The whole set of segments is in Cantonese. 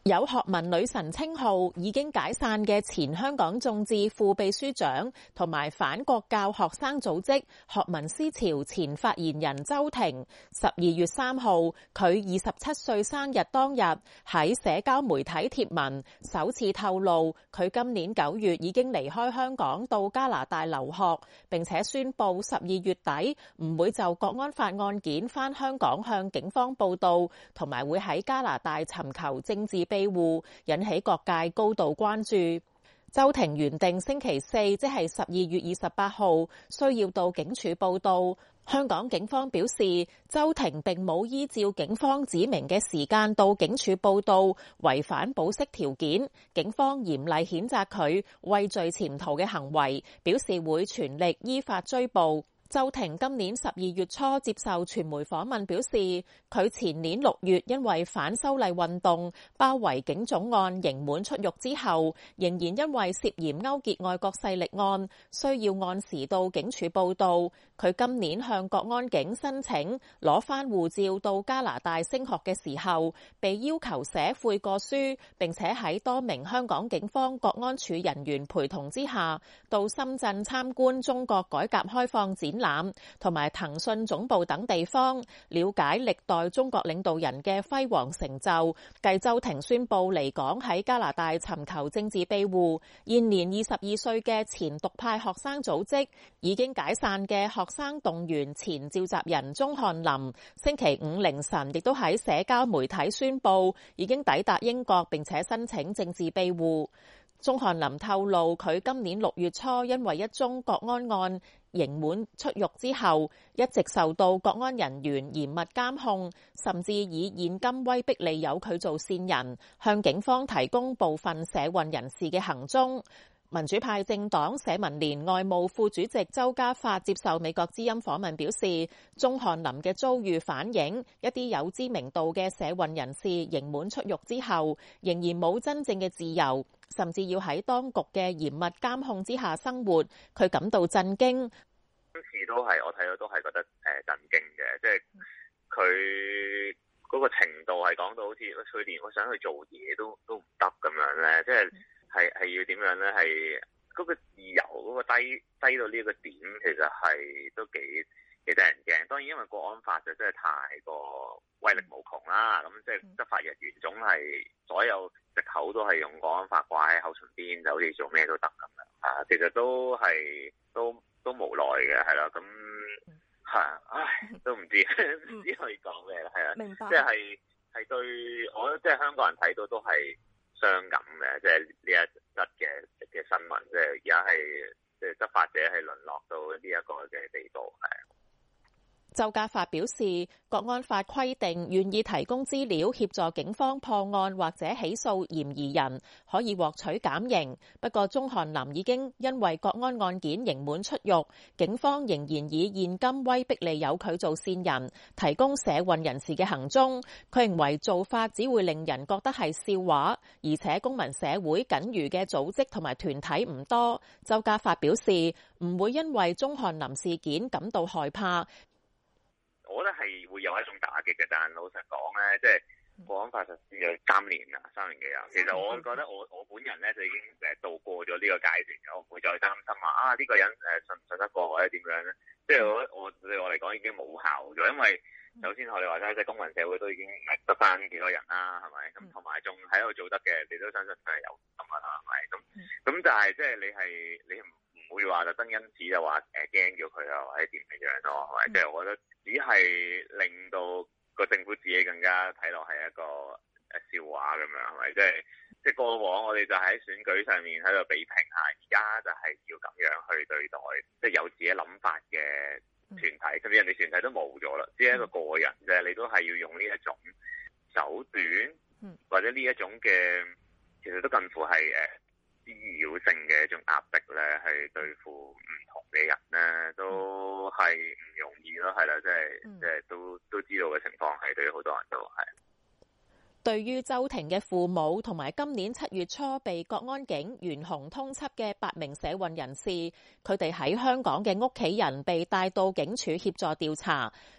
有學民女神稱號已經解散嘅前香港眾志副秘書長同埋反國教學生組織學民思潮前發言人周庭，12月3號佢27歲生日當日喺社交媒體貼文，首次透露佢今年9月已經離開香港到加拿大留學，並且宣布12月底唔會就國安法案件返香港向警方報到，同埋會喺加拿大尋求政治庇護，引起各界高度關注。周庭原定星期四，即係12月28號，需要到警署報到。香港警方表示，周庭並冇依照警方指明嘅時間到警署報到，違反保釋條件。警方嚴厲譴責佢畏罪潛逃嘅行為，表示會全力依法追捕。周庭今年12月初接受傳媒訪問表示，佢前年6月因為反修例運動包圍警總案刑滿出獄之後，仍然因為涉嫌勾結外國勢力案，需要按時到警署報到。佢今年向國安警申請攞返護照到加拿大升學嘅時候，被要求寫悔過書，並且喺多名香港警方國安處人員陪同之下，到深圳參觀中國改革開放展覽同埋騰訊總部等地方，了解歷代中國領導人嘅輝煌成就。繼周庭宣布離港喺加拿大尋求政治庇護，現年22歲嘅前獨派學生組織已經解散嘅學生動員前召集人鍾翰林，星期五凌晨亦都喺社交媒體宣布已經抵達英國，並且申請政治庇護。鍾翰林透露，佢今年6月初因為一宗國安案刑滿出獄之後，一直受到國安人員嚴密監控，甚至以現金威逼利誘佢做線人，向警方提供部分社運人士嘅行蹤。民主派政黨社民連外務副主席周家發接受美國之音訪問表示，鍾翰林嘅遭遇反映一啲有知名度嘅社運人士刑滿出獄之後，仍然冇真正嘅自由，甚至要喺當局嘅嚴密監控之下生活，佢感到震驚。 今次都係我睇到都係覺得震驚嘅，即係佢嗰個程度係講到好似佢連我想去做嘢都唔得咁樣咧，即係要點樣咧？係嗰個自由嗰個低到呢一個點，其實係都幾得人驚。當然因為國安法就真係太過威力無窮啦，咁即係執法人員總係所有藉口都係用國安法掛喺口唇邊，就好似做咩都得咁樣啊。其實都係都無奈嘅，係啦，咁係唉都唔知可以講咩啦，係啊， 明白， 即係對我覺得即係香港人睇到都係傷感嘅，即係呢一則嘅新聞，即係而家係即係執法者係淪落到呢一個嘅地步，係。 周家發表示，國安法規定願意提供資料協助警方破案或者起訴嫌疑人，可以獲取減刑。不過鍾翰林已經因為國安案件刑滿出獄，警方仍然以現金威逼利誘佢做線人，提供社運人士嘅行蹤。佢認為做法只會令人覺得係笑話，而且公民社會僅餘嘅組織同埋團體唔多。周家發表示，唔會因為鍾翰林事件感到害怕。 我覺得係會有一種打擊嘅，但係老實講咧，即係國安法實施咗3年啦，3年幾啊。其實我覺得我本人咧就已經度過咗呢個階段，我唔會再擔心話呢個人信唔信得過或者點樣咧。即係我對我嚟講已經冇效咗，因為首先我哋話齋，即係公民社會都已經得翻幾多人啦，係咪？咁同埋仲喺度做得嘅，你都相信佢係有心㗎啦，係咪？咁但係即係你唔會話特登因此就話驚咗佢啊，或者點樣咯，係咪？即係我覺得只係令到個政府自己更加睇落係一個笑話咁樣，係咪？即係過往我哋就喺選舉上面喺度比拼下，而家就係要咁樣去對待，即係有自己諗法嘅團體，甚至人哋團體都冇咗啦，只係一個個人啫，你都係要用呢一種手段，或者呢一種嘅，其實都近乎係滋擾性嘅一種壓迫咧，去對付唔同嘅人咧，都係唔容易咯，係啦，即係都知道嘅情況係對好多人都係。 對於周庭嘅父母同埋今年7月初被國安警懸紅通緝嘅8名社運人士，佢哋喺香港嘅屋企人被帶到警署協助調查。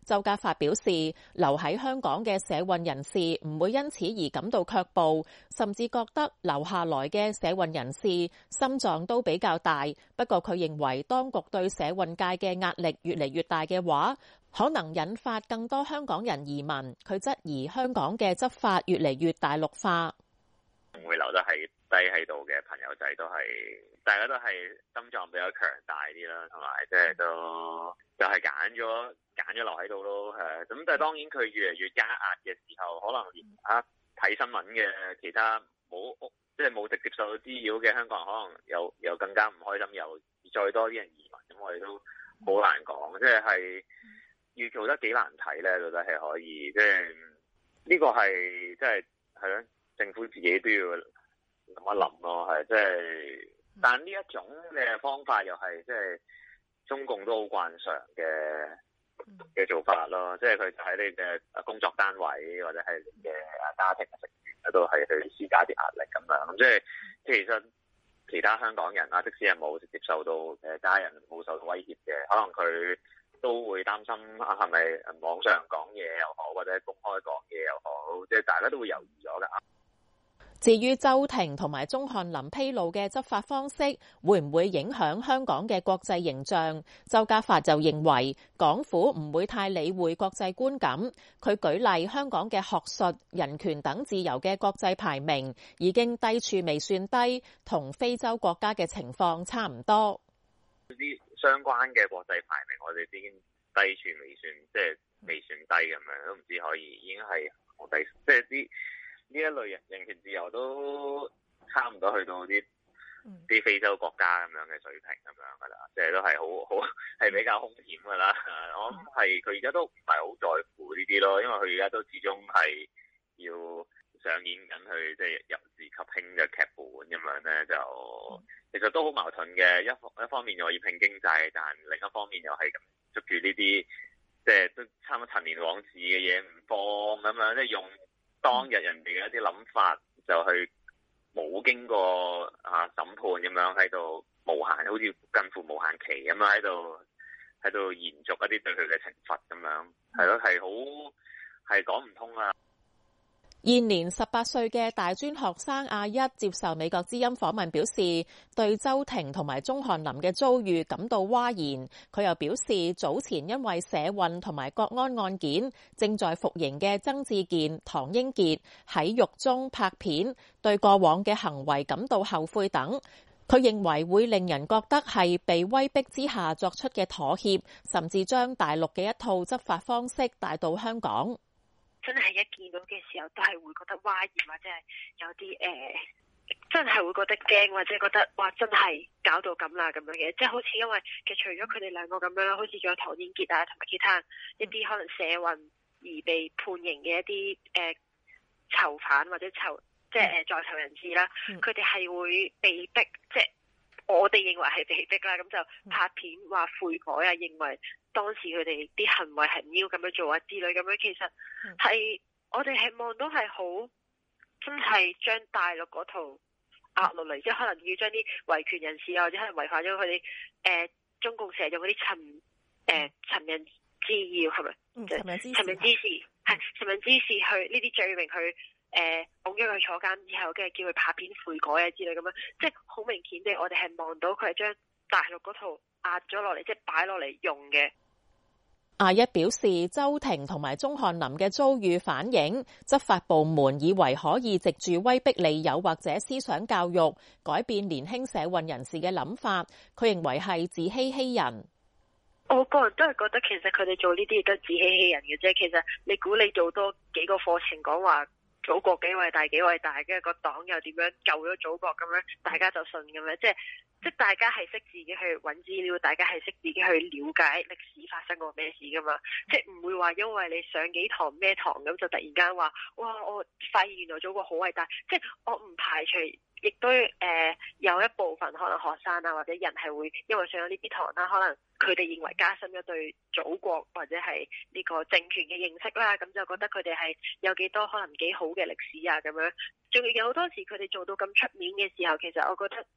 周家發表示，留喺香港嘅社運人士唔會因此而感到卻步，甚至覺得留下來嘅社運人士心臟都比較大。不過佢認為當局對社運界嘅壓力越嚟越大嘅話，可能引發更多香港人移民。佢質疑香港嘅執法越嚟越大陸化。 會留得係低喺度嘅朋友仔都係，大家都係心臟比較強大啲啦，同埋即係就係揀咗留喺度咯。咁但係當然佢越嚟越加壓嘅時候，可能連睇新聞嘅其他冇直接受到滋擾嘅香港人，可能又更加唔開心，又再多啲人移民，咁我哋都好難講，即係要做得幾難睇咧，到底係可以，即係呢個係即係咯。政府自己都要諗一諗咯，係即係，但呢一種嘅方法又係即係中共都好慣常嘅做法咯，即係佢喺你嘅工作單位或者係你嘅家庭成員都係去施加啲壓力咁樣，咁即係其實其他香港人即使係冇直接受到家人冇受到威脅嘅，可能佢都會擔心係咪網上講嘢又好，或者公開講嘢又好，即係大家都會猶豫咗㗎。 至於周庭同埋鍾翰林披露嘅執法方式會唔會影響香港嘅國際形象？周家發就認為港府唔會太理會國際觀感。佢舉例香港嘅學術、人權等自由嘅國際排名已經低處未算低，同非洲國家嘅情況差唔多。 啲相關嘅國際排名我哋已經低處未算，即係未算低咁樣，都唔知可以已經係好低，即係啲。呢一類人權自由都差唔多去到啲非洲國家咁樣嘅水平咁樣噶啦，即係都係好係比較兇險噶啦。我諗係佢而家都唔係好在乎呢啲咯，因為佢而家都始終係要上演緊去即係由治及興嘅劇本咁樣咧，就其實都好矛盾嘅。一方面又要拼經濟，但另一方面又係咁捉住呢啲即係都差唔多陳年往事嘅嘢唔放咁樣，即係用當日人哋嘅一啲諗法，就去冇經過審判咁樣喺度無限，好似近乎無限期咁樣喺度延續一啲對佢嘅懲罰咁樣，係咯，係講唔通啊！ 現年18歲嘅大專學生阿一接受美國之音訪問表示，對周庭同埋鍾翰林嘅遭遇感到嘩然。佢又表示，早前因為社運同埋國安案件正在服刑嘅曾志健、唐英傑喺獄中拍片，對過往嘅行為感到後悔等。佢認為會令人覺得係被威逼之下作出嘅妥協，甚至將大陸嘅一套執法方式帶到香港。 真係一見到嘅時候，都係會覺得嘩然，或者係有啲真係會覺得驚，或者覺得哇，真係搞到咁啦咁樣嘅，即係好似因為其實除咗佢哋兩個咁樣啦，好似仲有唐英傑啊，同埋其他一啲可能社運而被判刑嘅一啲囚犯或者在囚人士啦，佢哋係會被逼，即係我哋認為係被逼啦，咁就拍片話悔改啊，認為當時佢哋啲行為係唔要咁樣做啊之類咁樣，其實係我哋係望到係好真係將大陸嗰套壓落嚟，即係可能要將啲維權人士啊，或者係違反咗佢哋中共成日用嗰啲尋釁滋擾係咪？尋釁滋事係尋釁滋事去呢啲罪名去綁咗佢坐監之後，跟住叫佢拍片悔改啊之類咁樣，即係好明顯地，我哋係望到佢係將大陸嗰套壓咗落嚟，即係擺落嚟用嘅。 阿一表示，周庭同埋鍾翰林嘅遭遇反映執法部門以為可以藉住威逼利誘或者思想教育改變年輕社運人士嘅諗法，佢認為係自欺欺人。 我個人都係覺得其實佢哋做呢啲亦都自欺欺人嘅啫。其實你估你做多幾個課程講話祖國幾偉大幾偉大，跟住個黨又點樣救咗祖國咁樣，大家就信咁樣，即係大家係識自己去揾資料，大家係識自己去了解歷史發生過咩事噶嘛，即係唔會話因為你上幾堂咩堂咁就突然間話哇我發現原來祖國好偉大，即係我唔排除亦都有一部分可能學生啊或者人係會因為上咗呢啲堂啦，可能佢哋認為加深咗對祖國或者係呢個政權嘅認識啦，咁就覺得佢哋係有幾多可能幾好嘅歷史啊咁樣，仲有好多時佢哋做到咁出面嘅時候，其實我覺得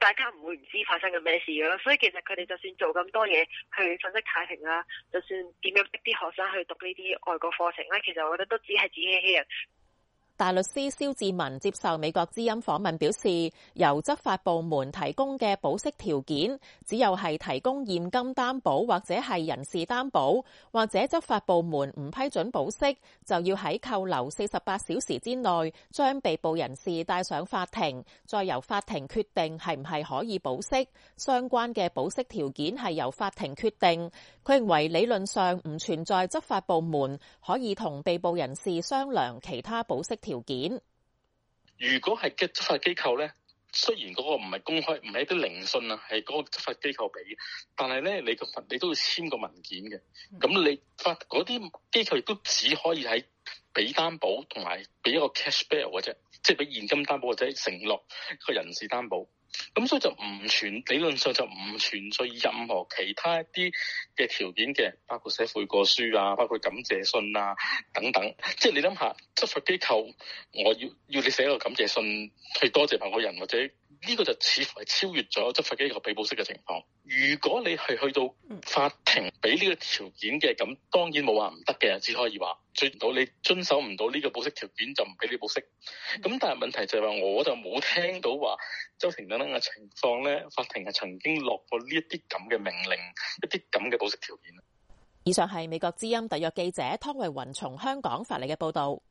大家唔會唔知發生緊咩事嘅咯。所以其實佢哋就算做咁多嘢去粉飾太平啦，就算點樣逼啲學生去讀呢啲外國課程咧，其實我覺得都只係自欺欺人。 大律師蕭志文接受美國之音訪問表示，由執法部門提供嘅保釋條件，只有係提供現金擔保或者係人事擔保，或者執法部門唔批准保釋，就要喺扣留48小時之內將被捕人士帶上法庭，再由法庭決定係唔係可以保釋。相關嘅保釋條件係由法庭決定。佢認為理論上唔存在執法部門可以同被捕人士商量其他保釋條件。 如果係嘅執法機構咧，雖然嗰個唔係公開，唔係一啲聆訊啊，係嗰個執法機構俾，但係咧你都要簽個文件嘅。咁你發嗰啲機構亦都只可以喺俾擔保同埋俾一個 cash bail 嘅啫，即係俾現金擔保或者承諾一個人事擔保。咁所以就理論上就唔存在任何其他一啲嘅條件嘅，包括寫悔過書啊，包括感謝信啊等等。即係你諗下，執法機構我要你寫一個感謝信去多謝某個人，或者呢個就似乎係超越咗執法機構被保釋嘅情況。如果你係去到法庭俾呢個條件嘅，咁當然冇話唔得嘅，只可以話你遵守唔到呢個保釋條件就唔俾你保釋。咁但係問題就係話，我就冇聽到話周庭等等嘅情況咧，法庭係曾經落過呢一啲咁嘅命令，一啲咁嘅保釋條件。 以上係美國之音特約記者湯慧雲從香港發嚟嘅報導。